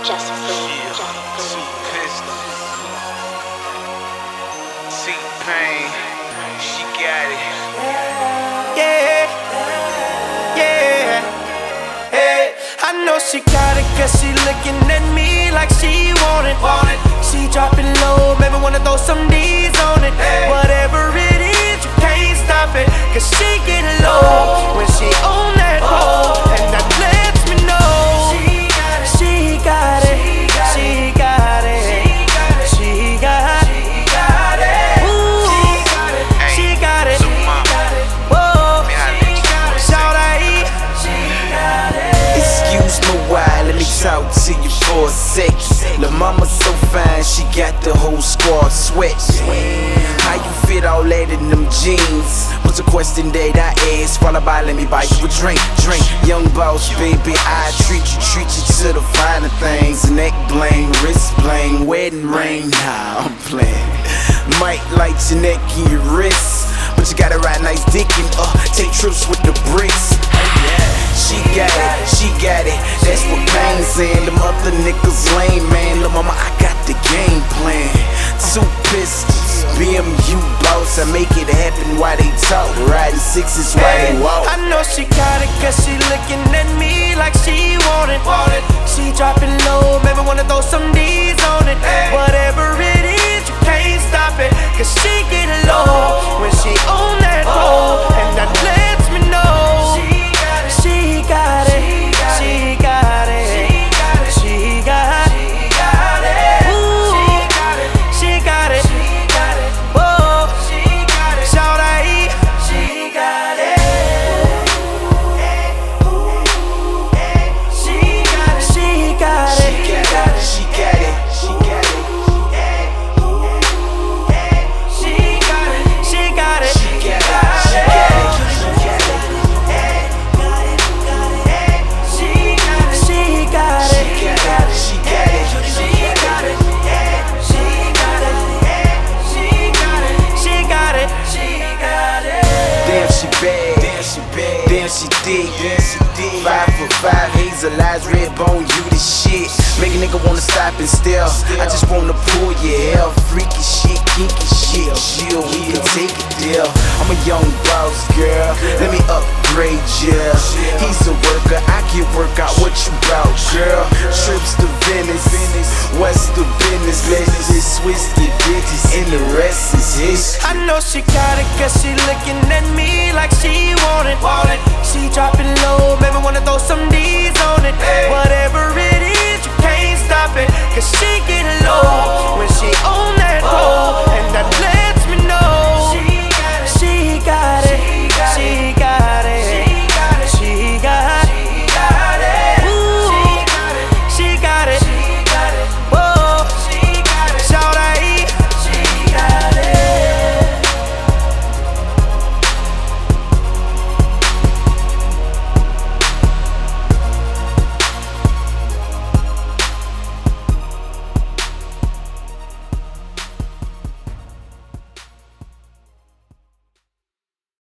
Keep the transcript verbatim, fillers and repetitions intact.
Just Yeah, too pissed. T-Pain, she got it. Yeah, yeah, hey. I know she got it cause she looking at me like she want it. She dropping low, maybe wanna throw some D's on it. Whatever it is, you can't stop it. Cause she get low when she on that pole. And that lets me know she got it, she got it, she got it, she got it, ooh, she got it, whoa, shout out, she got it. Excuse me while, let me talk to you for a sec. Lil' mama so fine, she got the whole squad sweat. How you fit all that in them jeans? Was a question that I asked, followed by let me buy you a drink, drink. Young boss, baby, I treat you, treat you to the finer things. Neck bling, wrist bling, wedding ring, nah, I'm playing. Might light your neck and your wrist, but you gotta ride nice dick and uh, take trips with the bricks. She got it, she got it, that's what Pain saying. Them other niggas lame, man. Lil' mama, I got the game plan. Two pistols, B M U boss, I make it happen while they talk. Riding sixes while they walk. I know she got it cause she looking at me like she want it. She dropping low, maybe wanna throw some D's on it. Whatever it is, you can't stop it. Cause she get low when she on that pole. And that lets me know she got it, she got it, she got it, ooh, she got it, whoa, shout out, she got it, she got it, she got it, She got it, she got it, she got it, she got it, she got it, she got it, she got it, she got it. Damn, she bad. Damn, she bad. Damn, she thick. Damn, she thick. Five for five, hazel eyes, red bone, you the shit. Make a nigga wanna stop and stare. I just wanna pull your hair. Freaky shit, kinky shit. Chill, we can take it there. I'm a young boss, girl. Let me upgrade ya. He's a worker, I can work out what you bout, girl. Trips to Venice, what's the business? Let's just switch the digits, and the rest is history. I know she got it cause she looking at me like she want it. She dropping low, maybe wanna throw some D's on it. Whatever it